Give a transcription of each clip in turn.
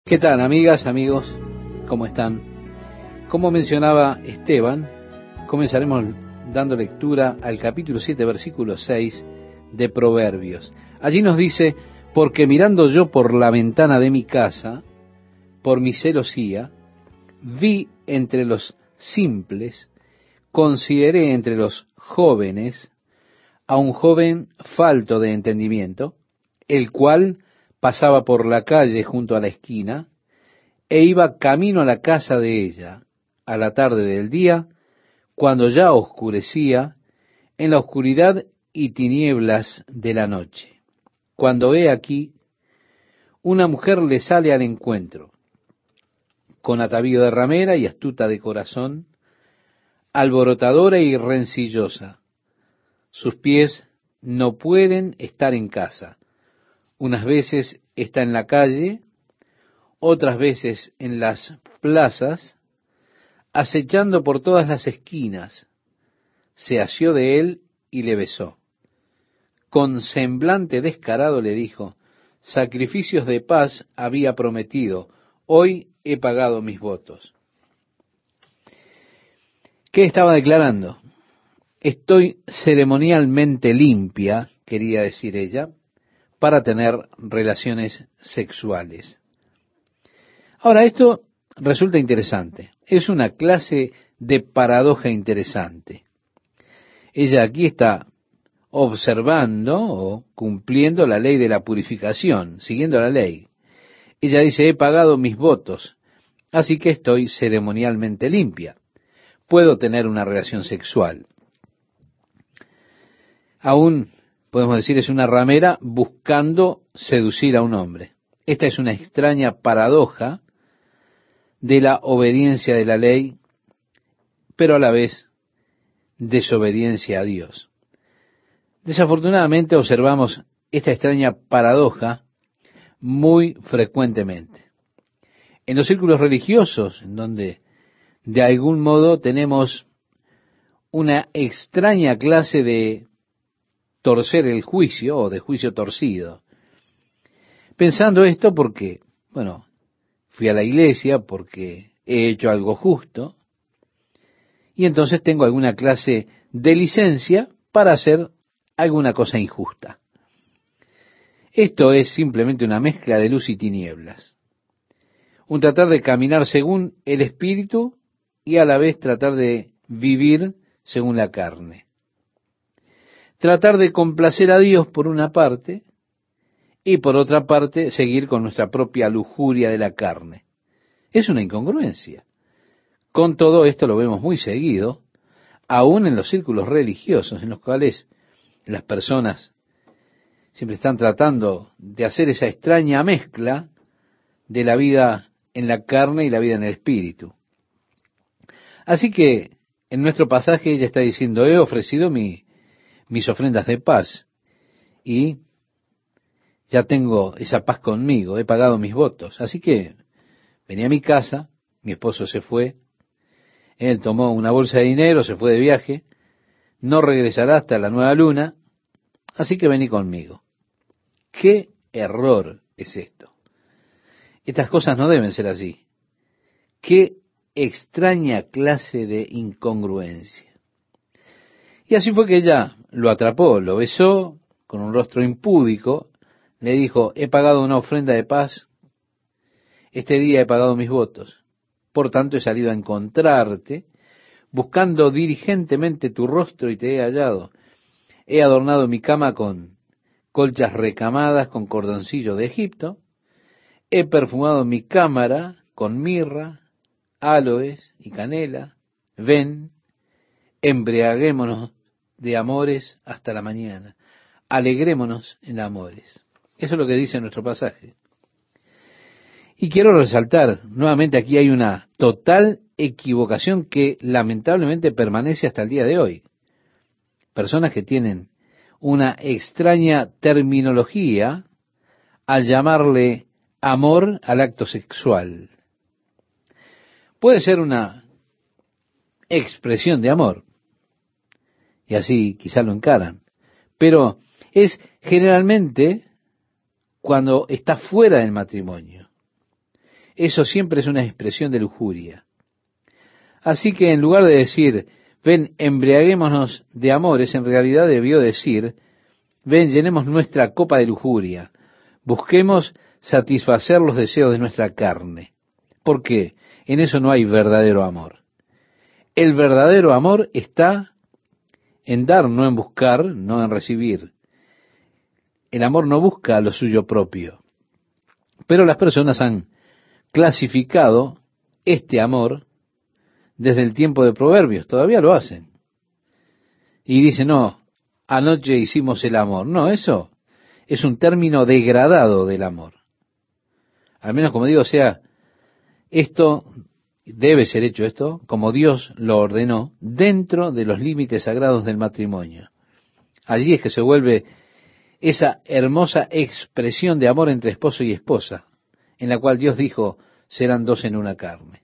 ¿Qué tal, amigas, amigos? ¿Cómo están? Como mencionaba Esteban, comenzaremos dando lectura al capítulo 7, versículo 6 de Proverbios. Allí nos dice: porque mirando yo por la ventana de mi casa, por mi celosía, vi entre los simples, consideré entre los jóvenes a un joven falto de entendimiento, el cual pasaba por la calle junto a la esquina, e iba camino a la casa de ella, a la tarde del día, cuando ya oscurecía, en la oscuridad y tinieblas de la noche. Cuando he aquí, una mujer le sale al encuentro, con atavío de ramera y astuta de corazón, alborotadora y rencillosa. Sus pies no pueden estar en casa. Unas veces está en la calle, otras veces en las plazas, acechando por todas las esquinas. Se asió de él y le besó. Con semblante descarado le dijo: sacrificios de paz había prometido, hoy he pagado mis votos. ¿Qué estaba declarando? Estoy ceremonialmente limpia, quería decir ella, para tener relaciones sexuales. Ahora, esto resulta interesante. Es una clase de paradoja interesante. Ella aquí está observando o cumpliendo la ley de la purificación, siguiendo la ley. Ella dice: he pagado mis votos, así que estoy ceremonialmente limpia. Puedo tener una relación sexual. Aún, podemos decir, es una ramera buscando seducir a un hombre. Esta es una extraña paradoja de la obediencia de la ley, pero a la vez desobediencia a Dios. Desafortunadamente observamos esta extraña paradoja muy frecuentemente. En los círculos religiosos, en donde de algún modo tenemos una extraña clase de torcer el juicio o de juicio torcido. Pensando esto porque, fui a la iglesia porque he hecho algo justo y entonces tengo alguna clase de licencia para hacer alguna cosa injusta. Esto es simplemente una mezcla de luz y tinieblas. Un tratar de caminar según el Espíritu y a la vez tratar de vivir según la carne. Tratar de complacer a Dios por una parte y por otra parte seguir con nuestra propia lujuria de la carne. Es una incongruencia. Con todo esto lo vemos muy seguido, aún en los círculos religiosos, en los cuales las personas siempre están tratando de hacer esa extraña mezcla de la vida en la carne y la vida en el espíritu. Así que en nuestro pasaje ella está diciendo: he ofrecido mis ofrendas de paz y ya tengo esa paz conmigo, he pagado mis votos. Así que venía a mi casa, mi esposo se fue, él tomó una bolsa de dinero, se fue de viaje, no regresará hasta la nueva luna, así que vení conmigo. ¿Qué error es esto? Estas cosas no deben ser así. Qué extraña clase de incongruencia. Y así fue que ella lo atrapó, lo besó con un rostro impúdico, le dijo: he pagado una ofrenda de paz, este día he pagado mis votos, por tanto he salido a encontrarte, buscando diligentemente tu rostro y te he hallado. He adornado mi cama con colchas recamadas con cordoncillo de Egipto, he perfumado mi cámara con mirra, áloes y canela. Ven, embriaguémonos de amores hasta la mañana, alegrémonos en amores. Eso es lo que dice nuestro pasaje. Y quiero resaltar, nuevamente aquí hay una total equivocación que lamentablemente permanece hasta el día de hoy. Personas que tienen una extraña terminología al llamarle amor al acto sexual. Puede ser una expresión de amor, y así quizá lo encaran, pero es generalmente cuando está fuera del matrimonio. eso siempre es una expresión de lujuria. Así que en lugar de decir, ven, embriaguémonos de amores, en realidad debió decir, ven, llenemos nuestra copa de lujuria, busquemos satisfacer los deseos de nuestra carne. ¿Por qué? En eso no hay verdadero amor. El verdadero amor está en dar, no en buscar, no en recibir. El amor no busca lo suyo propio. Pero las personas han clasificado este amor desde el tiempo de Proverbios, todavía lo hacen. Y dicen, no, anoche hicimos el amor. No, eso es un término degradado del amor. Al menos, como digo, esto debe ser hecho esto como Dios lo ordenó dentro de los límites sagrados del matrimonio. Allí es que se vuelve esa hermosa expresión de amor entre esposo y esposa, en la cual Dios dijo, serán dos en una carne.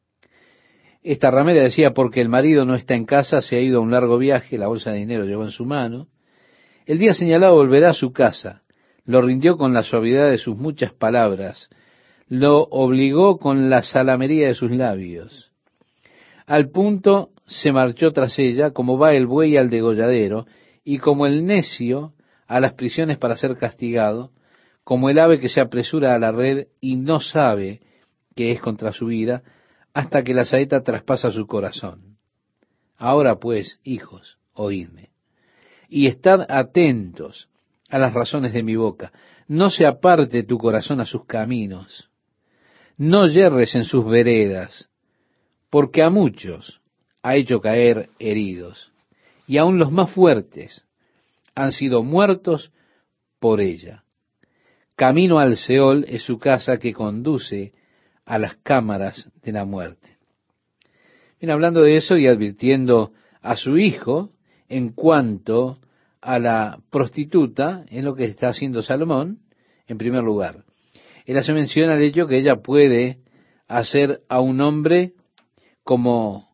Esta ramera decía, porque el marido no está en casa, se ha ido a un largo viaje, la bolsa de dinero llevó en su mano. El día señalado volverá a su casa, lo rindió con la suavidad de sus muchas palabras, lo obligó con la salamería de sus labios. Al punto se marchó tras ella, como va el buey al degolladero, y como el necio a las prisiones para ser castigado, como el ave que se apresura a la red y no sabe que es contra su vida, hasta que la saeta traspasa su corazón. Ahora pues, hijos, oídme, y estad atentos a las razones de mi boca. No se aparte tu corazón a sus caminos, no yerres en sus veredas, porque a muchos ha hecho caer heridos, y aun los más fuertes han sido muertos por ella. Camino al Seol es su casa que conduce a las cámaras de la muerte. Bien, hablando de eso y advirtiendo a su hijo en cuanto a la prostituta, es lo que está haciendo Salomón, en primer lugar. Él hace mención al hecho que ella puede hacer a un hombre como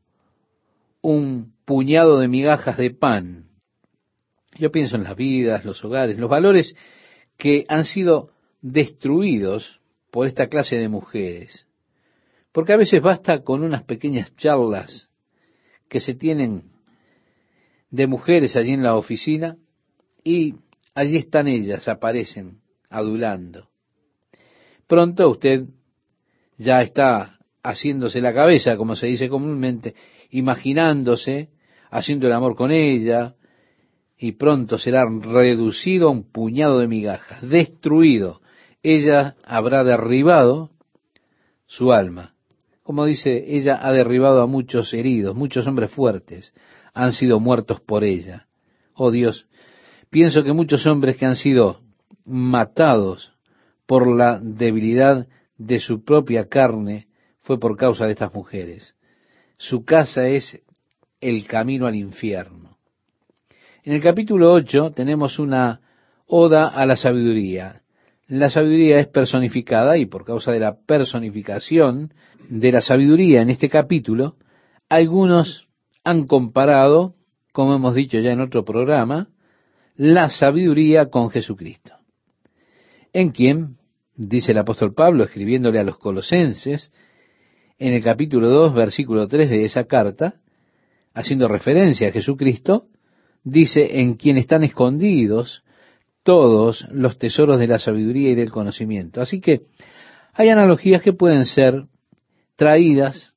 un puñado de migajas de pan. Yo pienso en las vidas, los hogares, los valores que han sido destruidos por esta clase de mujeres. Porque a veces basta con unas pequeñas charlas que se tienen de mujeres allí en la oficina y allí están ellas, aparecen adulando. Pronto usted ya está haciéndose la cabeza, como se dice comúnmente, imaginándose, haciendo el amor con ella, y pronto será reducido a un puñado de migajas, destruido. Ella habrá derribado su alma. Como dice, ella ha derribado a muchos heridos, muchos hombres fuertes han sido muertos por ella. Oh Dios, pienso que muchos hombres que han sido matados por la debilidad de su propia carne fue por causa de estas mujeres. Su casa es el camino al infierno. En el capítulo 8 tenemos una oda a la sabiduría. La sabiduría es personificada y por causa de la personificación de la sabiduría en este capítulo, algunos han comparado, como hemos dicho ya en otro programa, la sabiduría con Jesucristo. En quien, dice el apóstol Pablo escribiéndole a los colosenses, en el capítulo 2, versículo 3 de esa carta, haciendo referencia a Jesucristo, dice, en quien están escondidos todos los tesoros de la sabiduría y del conocimiento. Así que hay analogías que pueden ser traídas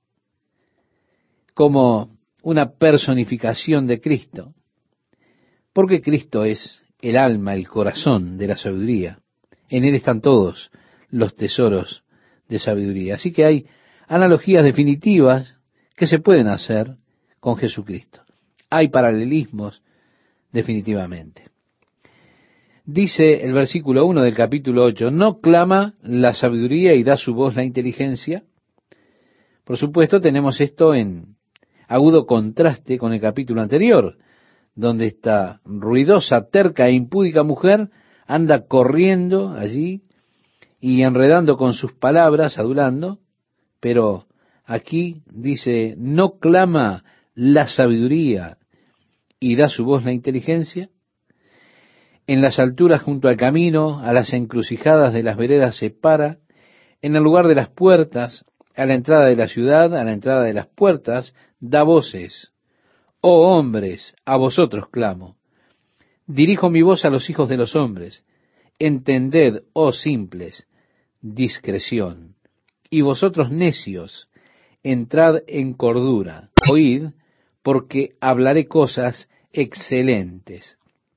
como una personificación de Cristo, porque Cristo es el alma, el corazón de la sabiduría. En Él están todos los tesoros de sabiduría. Así que hay analogías definitivas que se pueden hacer con Jesucristo. Hay paralelismos definitivamente. Dice el versículo 1 del capítulo 8, ¿no clama la sabiduría y da su voz la inteligencia? Por supuesto, tenemos esto en agudo contraste con el capítulo anterior, donde esta ruidosa, terca e impúdica mujer anda corriendo allí y enredando con sus palabras, adulando, pero aquí dice, ¿no clama la sabiduría y da su voz la inteligencia? En las alturas junto al camino, a las encrucijadas de las veredas se para, En el lugar de las puertas, a la entrada de la ciudad, a la entrada de las puertas, da voces. Oh hombres, a vosotros clamo. Dirijo mi voz a los hijos de los hombres. Entended, oh simples, discreción. Y vosotros necios, entrad en cordura. Oíd, porque hablaré cosas excelentes.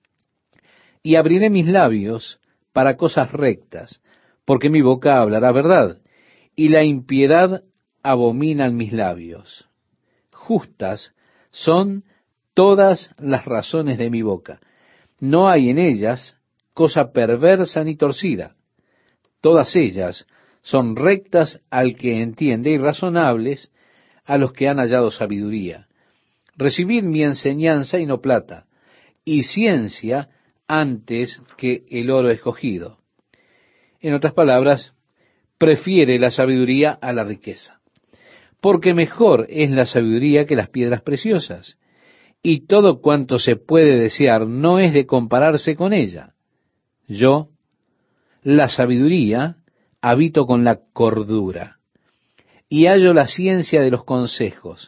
Y abriré mis labios para cosas rectas, porque mi boca hablará verdad, y la impiedad abominan mis labios. Justas son todas las razones de mi boca. No hay en ellas cosa perversa ni torcida. Todas ellas son rectas al que entiende y razonables a los que han hallado sabiduría. Recibid mi enseñanza y no plata, y ciencia antes que el oro escogido. En otras palabras, prefiere la sabiduría a la riqueza, porque mejor es la sabiduría que las piedras preciosas, y todo cuanto se puede desear no es de compararse con ella. Yo, la sabiduría, habito con la cordura, y hallo la ciencia de los consejos.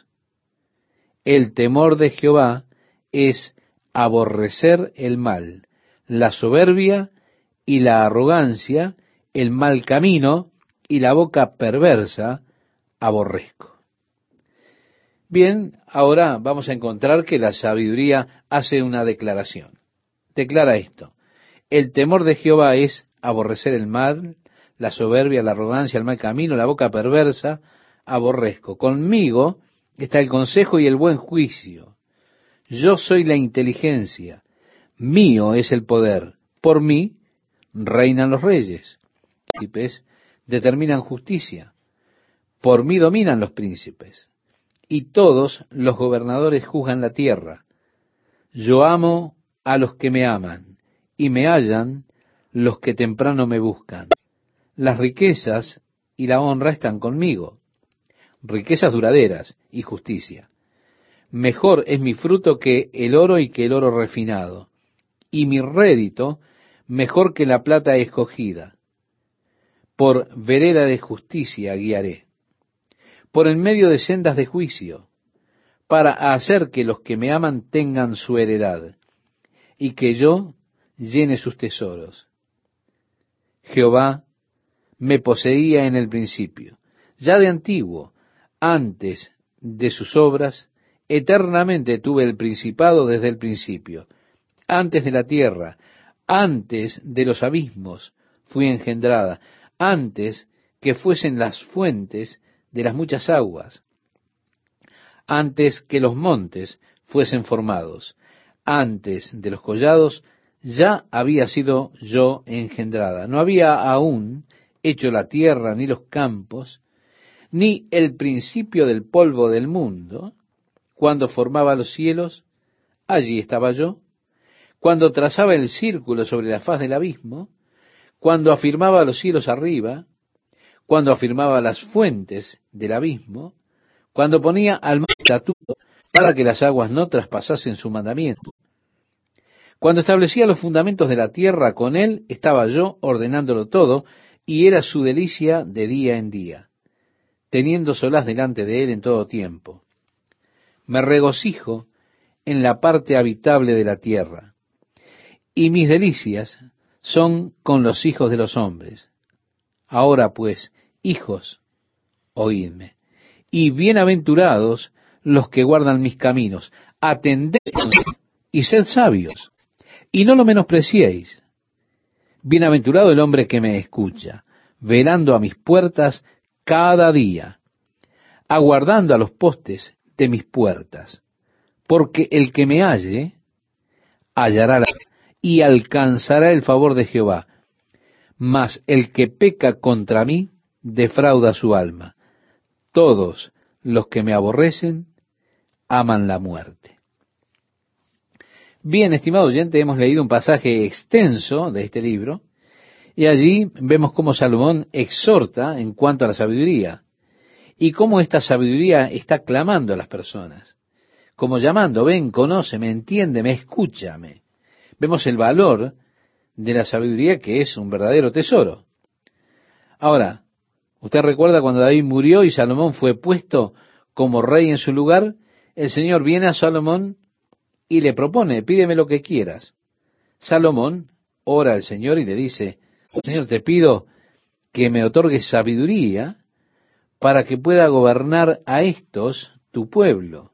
El temor de Jehová es aborrecer el mal, la soberbia y la arrogancia, el mal camino y la boca perversa aborrezco. Bien, ahora vamos a encontrar que la sabiduría hace una declaración. Declara esto: el temor de Jehová es aborrecer el mal, la soberbia, la arrogancia, el mal camino, la boca perversa aborrezco. Conmigo está el consejo y el buen juicio. Yo soy la inteligencia, mío es el poder, por mí reinan los reyes. Príncipes determinan justicia, por mí dominan los príncipes, y todos los gobernadores juzgan la tierra. Yo amo a los que me aman, y me hallan los que temprano me buscan. Las riquezas y la honra están conmigo, riquezas duraderas y justicia. Mejor es mi fruto que el oro y que el oro refinado, y mi rédito mejor que la plata escogida. Por vereda de justicia guiaré, por en medio de sendas de juicio, para hacer que los que me aman tengan su heredad, y que yo llene sus tesoros. Jehová me poseía en el principio, ya de antiguo, antes de sus obras, eternamente tuve el principado desde el principio. Antes de la tierra, antes de los abismos, fui engendrada, antes que fuesen las fuentes de las muchas aguas, antes que los montes fuesen formados, antes de los collados, ya había sido yo engendrada. No había aún hecho la tierra, ni los campos, ni el principio del polvo del mundo. Cuando formaba los cielos, allí estaba yo. Cuando trazaba el círculo sobre la faz del abismo, cuando afirmaba los cielos arriba, cuando afirmaba las fuentes del abismo, cuando ponía al mar estatuto para que las aguas no traspasasen su mandamiento. Cuando establecía los fundamentos de la tierra, con él estaba yo ordenándolo todo, y era su delicia de día en día, teniendo solaz delante de él en todo tiempo. Me regocijo en la parte habitable de la tierra, y mis delicias son con los hijos de los hombres. Ahora pues, hijos, oídme, y bienaventurados los que guardan mis caminos. Atended y sed sabios, y no lo menospreciéis. Bienaventurado el hombre que me escucha, velando a mis puertas cada día, aguardando a los postes de mis puertas, porque el que me halle, hallará y alcanzará el favor de Jehová, mas el que peca contra mí, defrauda su alma. Todos los que me aborrecen, aman la muerte. Bien, estimado oyente, hemos leído un pasaje extenso de este libro, y allí vemos cómo Salomón exhorta en cuanto a la sabiduría, y cómo esta sabiduría está clamando a las personas, como llamando: ven, conóceme, entiéndeme, escúchame. Vemos el valor de la sabiduría, que es un verdadero tesoro. Ahora, Usted recuerda cuando David murió y Salomón fue puesto como rey en su lugar, el Señor viene a Salomón y le propone, pídeme lo que quieras. Salomón ora al Señor y le dice, Señor, te pido que me otorgues sabiduría para que pueda gobernar a estos, tu pueblo.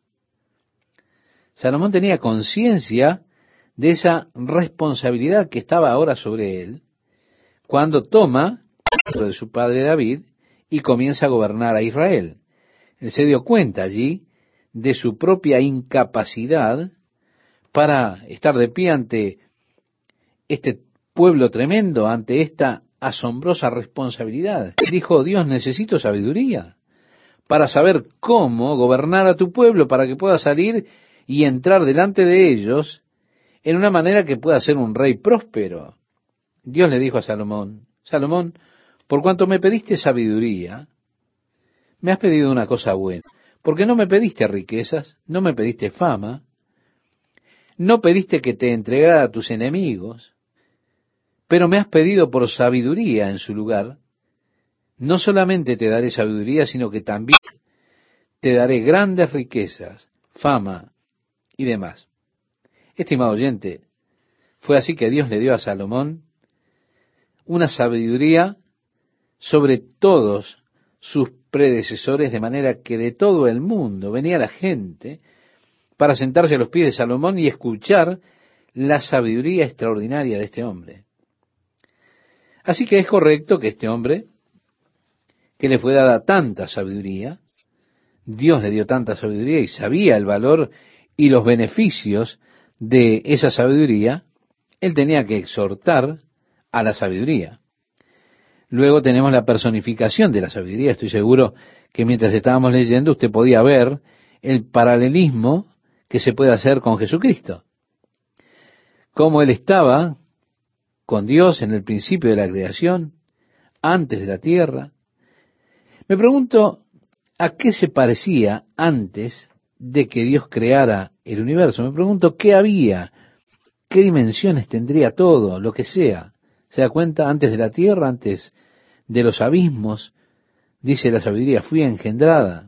Salomón tenía conciencia de esa responsabilidad que estaba ahora sobre él, cuando toma de su padre David y comienza a gobernar a Israel. Él se dio cuenta allí de su propia incapacidad para estar de pie ante este pueblo tremendo, ante esta asombrosa responsabilidad. Dijo, Dios, necesito sabiduría para saber cómo gobernar a tu pueblo, para que pueda salir y entrar delante de ellos en una manera que pueda ser un rey próspero. Dios le dijo a Salomón, Salomón, por cuanto me pediste sabiduría, me has pedido una cosa buena, porque no me pediste riquezas, no me pediste fama, no pediste que te entregara a tus enemigos, pero me has pedido por sabiduría en su lugar. No solamente te daré sabiduría, sino que también te daré grandes riquezas, fama y demás. Estimado oyente, fue así que Dios le dio a Salomón una sabiduría sobre todos sus predecesores, de manera que de todo el mundo venía la gente para sentarse a los pies de Salomón y escuchar la sabiduría extraordinaria de este hombre. Así que es correcto que este hombre, que le fue dada tanta sabiduría, Dios le dio tanta sabiduría y sabía el valor y los beneficios de esa sabiduría, él tenía que exhortar a la sabiduría. Luego tenemos la personificación de la sabiduría. Estoy seguro que mientras estábamos leyendo usted podía ver el paralelismo que se puede hacer con Jesucristo. Cómo él estaba con Dios en el principio de la creación, antes de la tierra. Me pregunto, ¿a qué se parecía antes de que Dios creara el universo? Me pregunto, ¿qué había? ¿Qué dimensiones tendría todo, lo que sea? ¿Se da cuenta? Antes de la tierra, antes de los abismos, dice la sabiduría, fui engendrada.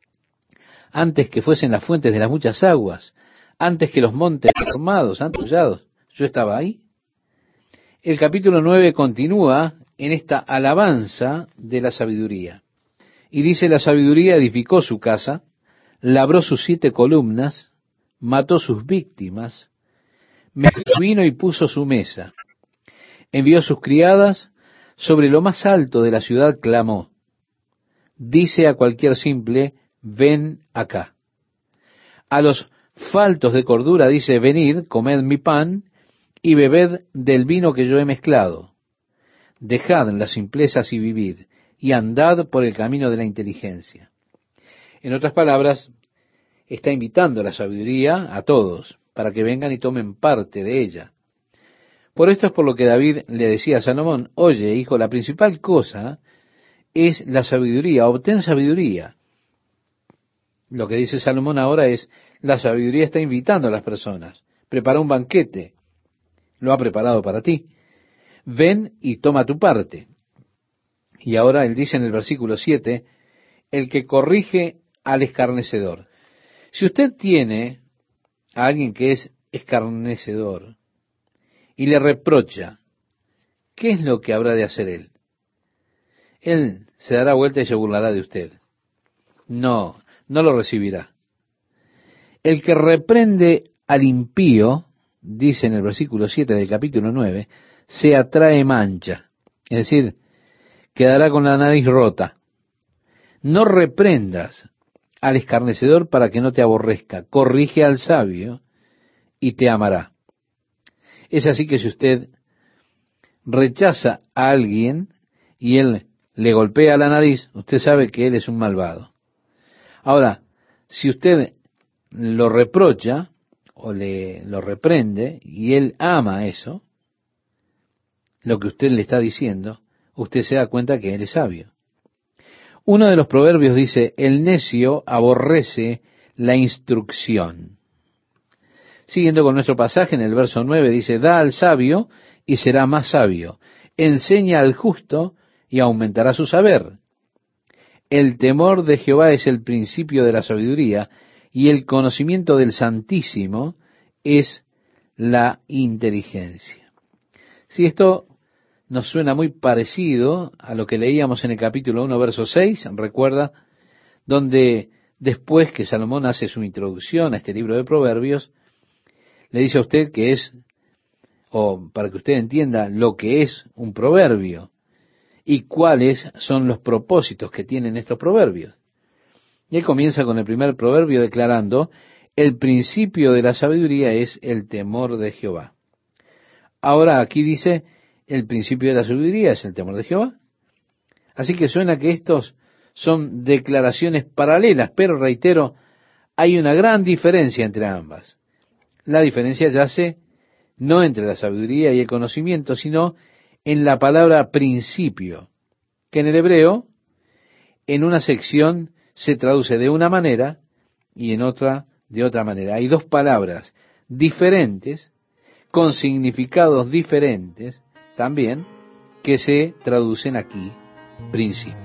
Antes que fuesen las fuentes de las muchas aguas, antes que los montes formados, antes hollados, yo estaba ahí. El capítulo 9 continúa en esta alabanza de la sabiduría. Y dice, la sabiduría edificó su casa, labró sus 7 columnas, mató sus víctimas, mezcló vino y puso su mesa. Envió sus criadas, sobre lo más alto de la ciudad clamó. Dice a cualquier simple, ven acá. A los faltos de cordura dice, venid, comed mi pan y bebed del vino que yo he mezclado. Dejad las simplezas y vivid, y andad por el camino de la inteligencia. En otras palabras, está invitando a la sabiduría a todos, para que vengan y tomen parte de ella. Por esto es por lo que David le decía a Salomón, oye, hijo, la principal cosa es la sabiduría, obtén sabiduría. Lo que dice Salomón ahora es, la sabiduría está invitando a las personas, prepara un banquete, lo ha preparado para ti, ven y toma tu parte. Y ahora él dice en el versículo 7, el que corrige al escarnecedor. Si usted tiene a alguien que es escarnecedor y le reprocha, ¿qué es lo que habrá de hacer él? Él se dará vuelta y se burlará de usted. No, no lo recibirá. El que reprende al impío, dice en el versículo 7 del capítulo 9, se atrae mancha, es decir, quedará con la nariz rota. No reprendas al escarnecedor para que no te aborrezca, corrige al sabio y te amará. Es así que si usted rechaza a alguien y él le golpea la nariz, usted sabe que él es un malvado. Ahora, si usted lo reprocha o lo reprende y él ama eso, lo que usted le está diciendo, usted se da cuenta que él es sabio. Uno de los proverbios dice, el necio aborrece la instrucción. Siguiendo con nuestro pasaje en el verso 9 dice, da al sabio y será más sabio, enseña al justo y aumentará su saber. El temor de Jehová es el principio de la sabiduría, y el conocimiento del Santísimo es la inteligencia. Si esto nos suena muy parecido a lo que leíamos en el capítulo 1, verso 6, recuerda, donde después que Salomón hace su introducción a este libro de Proverbios, le dice a usted que es, o para que usted entienda lo que es un proverbio y cuáles son los propósitos que tienen estos proverbios. Y él comienza con el primer proverbio declarando: el principio de la sabiduría es el temor de Jehová. Ahora aquí dice: el principio de la sabiduría es el temor de Jehová. Así que suena que estos son declaraciones paralelas, pero reitero, hay una gran diferencia entre ambas. La diferencia yace no entre la sabiduría y el conocimiento, sino en la palabra principio, que en el hebreo, en una sección se traduce de una manera y en otra de otra manera. Hay dos palabras diferentes, con significados diferentes también, que se traducen aquí, principio.